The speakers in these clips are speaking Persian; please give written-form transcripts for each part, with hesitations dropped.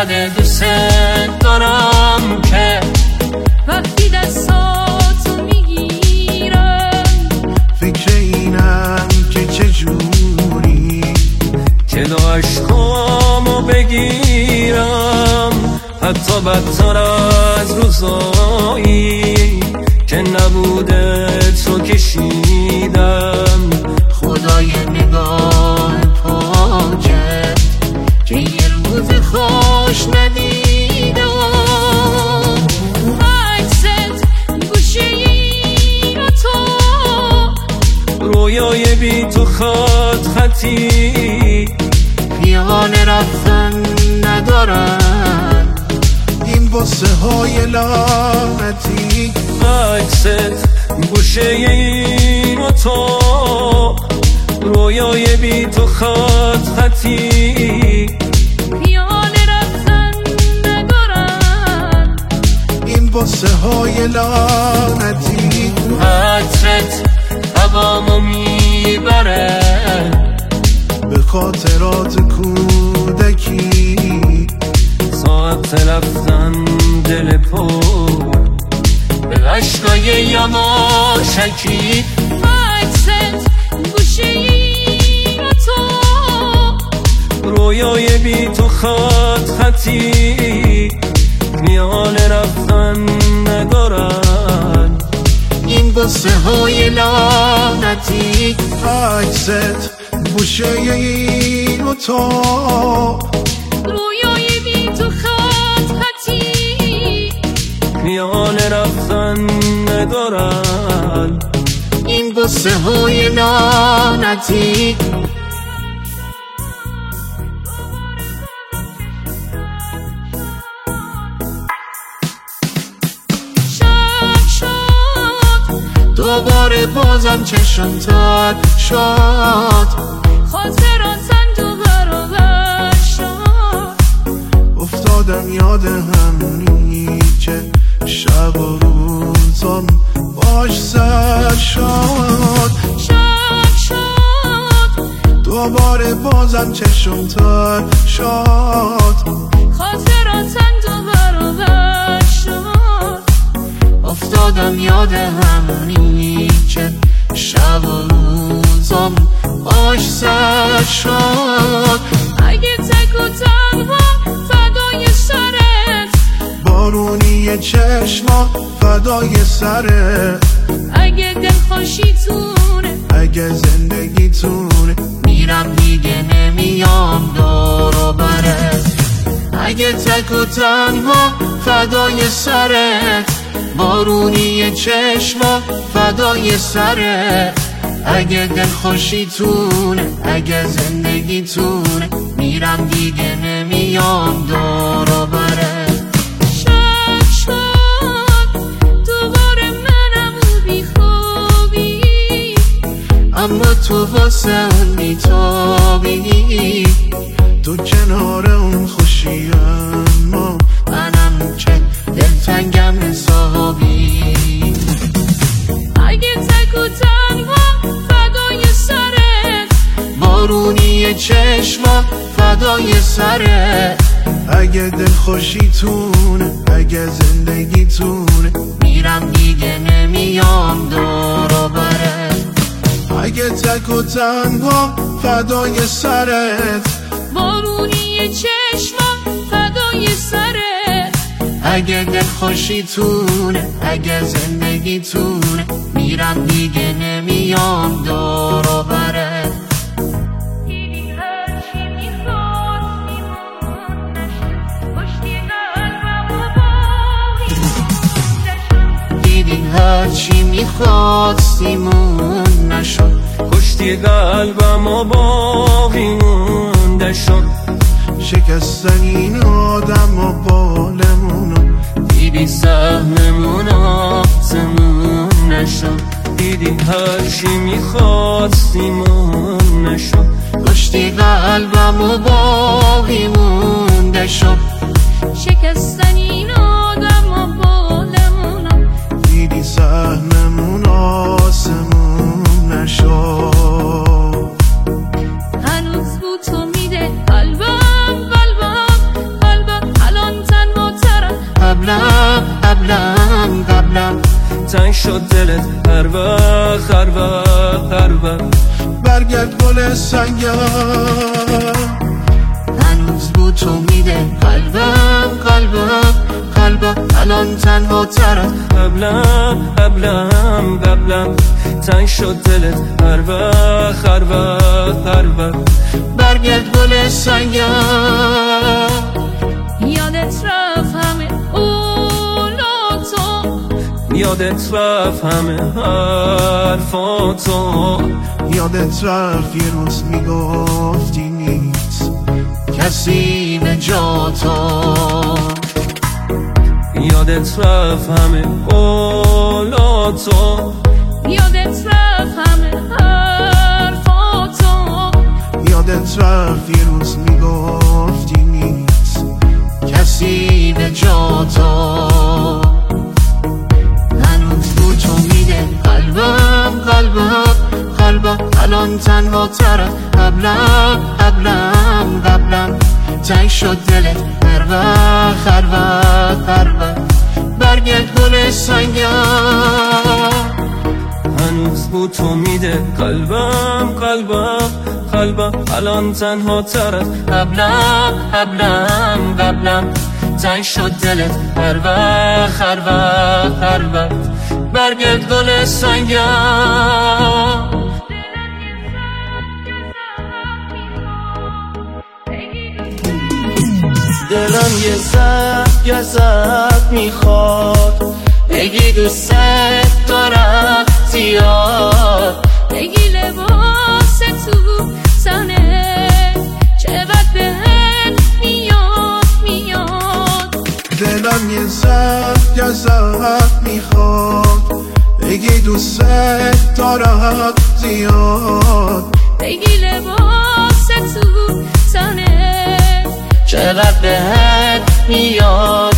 انقدر دوست دارم که وقتی دستاتو میگیرم فکر اینم که چجوری جلو عشقامو بگیرم، حتی بدتر از روزایی که نبوده تو کشیدم. خدای نگاه پاکت که یه روز خوش ندیدم. عکست گوشه این و تو، رویای بی تو خط خطی، پیان رفتن ندارن این بوسه های لعنتی. عکست گوشه این و تو، رویای بی تو خط خطی، پیان رفتن ندارن این بوسه های لعنتی. عطرت هوامو میبره به خاطرات کودکی، ساعت رفتن دل پر به عشقای یماشکی. عکست گوشه این و تو، رویای بی تو خط خطی، میان رفتن ندارن این بوسه های لعنتی. عکست گوشه این و تو، رویای بی تو خط خطی، میان رفتن ندارن این بوسه های لعنتی. دوباره بازم چشم تر شد، خاطراتم دوباره برابر شد. افتادم یاد همونی که شب و روزم باش سر شد. دوباره بازم چشم تر شد، خاطراتم دوباره برابر شد. افتادم یاد همونی که شب و روزم باش سر شد. اگه تک و تنها فدای سرت، بارونی چشما فدای سرت. اگه دلخوشی تونه، اگه زندگی تونه، میرم دیگه نمیام دور و برت. اگه تک و تنها فدای سرت، بارونی چشما فدای سرت. اگه دلخوشی تونه، اگه زندگی تونه، میرم دیگه نمیام دور و برت. شب شد دوباره منم بی خوبی، اما تو واسه اون میتابی. تو کنار اون خوشی، اما منم که دلتنگم حسابی. اگه تک و تنها فدای سرت، بارونی چشما فدای سرت. اگه دلخوشی تونه، اگه زندگی تونه، میرم دیگه نمیام دور و برت. اگه تک و تنها فدای سرت، بارونی چشما فدای سرت. اگه دلخوشی تونه، اگه زندگی تونه، میرم دیگه نمیام دور و برت. دیدی هرچی میخواستیمون نشد، کشتی قلبم و باقی مونده شد. شکستن این آدم و بالمونو، دیدی سهممون آسمون نشد. دیدی هرچی میخواستیمون نشد. کشتی قلبم و باقی مونده شد. شکستن این آدم و بالمونم، دیدی سهممون آسمون نشد. هنوز بو تو میده قلبم قلبم قلبم، تنگ شد دلت هر وقت هر وقت هر وقت. برگرد گل سنگم، هنوز بو تو میده قلبم قلبم قلبم، الان تنها ترم. قبلم تنگ شد دلت هر وقت هر وقت هر وقت. برگرد گل سنگم، یادت رفت همه اولاتو، یادت رفت همه حرفاتو، یادت رفت یه روز میگفتی نیست کسی به جا تو. یادت رفت همه قولاتو، یادت رفت همه حرفاتو، یادت رفت یه روز میگفتی نیست کسی به جا تو. هنوز بو تو میده قلبم قلبم قلبم، الان تنها ترم. قبلم تنگ شد دلت هر وقت هر وقت هر وقت. برگرد گل سنگم، هنوز بو تو میده قلبم الان تنها ترت. قبلم تنگ شد دلت هر وقت هر وقت هر وقت. برگرد گل سنگم، دلم یه زد میخواد بگی دوست دارم زیاد. بگی لباس تو زنه چقدر بهم میاد. دلم یه زد میخواد بگی دوست دارم زیاد. بگی لباس تو زنه چقدر بهت میاد.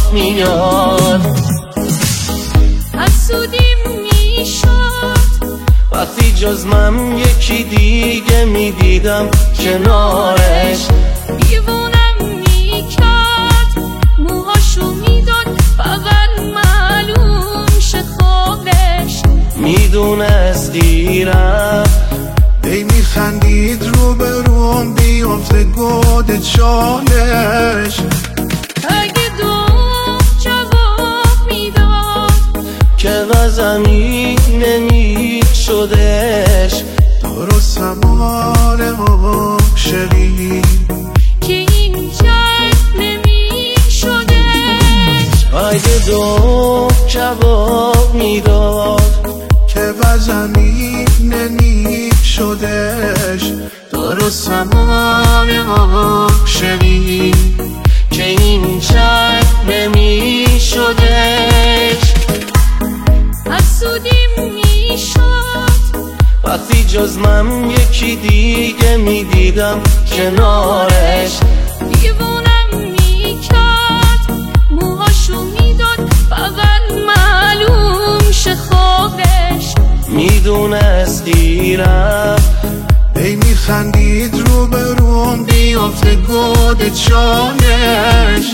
حسودیم میشد وقتی جز من یکی دیگه میدیدم کنارش. دیوونم میکرد موهاشو میداد فقط معلوم شه خوابش. میدونست دیرم ای میخندید رو به روم بیافته گود چالش. اگه دو جواب میداد که وزنی نمی شدش. درست همال عاشقی که اینجا نمی شدش. اگه دو جواب میداد که وزنی نمی شدش. درست همال عاشقی که این چرک نمی شدش. حسودیم میشد وقتی جز من یکی دیگه میدیدم کنارش. دیوونم میکرد موهاشو میداد فقط معلوم شه خوابش. میدونست دیرم ای میخندید رو به روم بیافته گود چالش.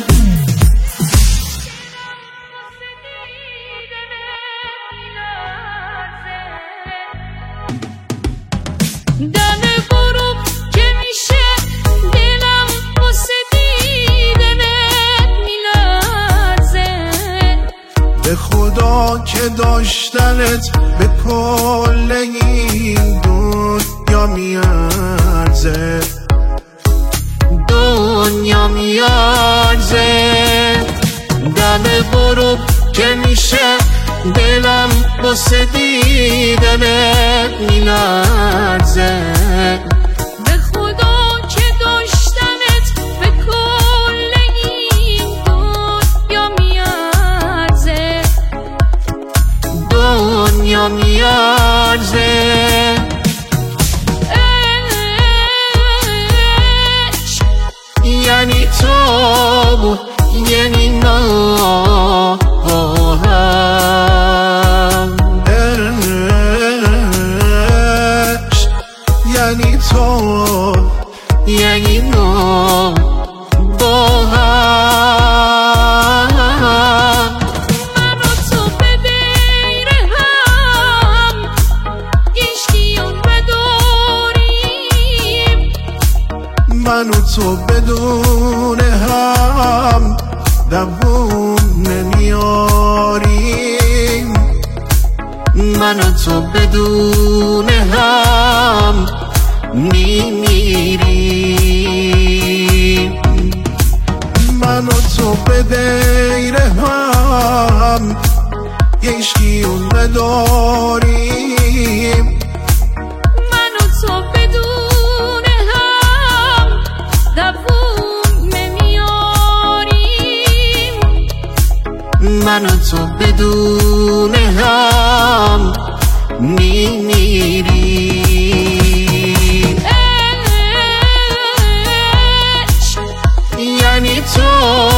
دم غروب که میشه دلم واسه دیدنت میلرزه. به خدا که داشتنت به کل این دنیا میارزه. دنیا میارزه. دم غروب که میشه دلم واسه دیدنت میلرزه. به خدا که داشتنت به کل این دنیا میارزه. دنیا میارزه. یعنی تو یعنی نه یعنی تو یعنی نه با هم. من رو تو به غیر من و تو بدون هم میمیریم، من و تو به غیر هم یه عشقیون نداریم، من و تو بدون هم دووم نمیاریم، من و تو بدون هم میمیریم. عشق یعنی تو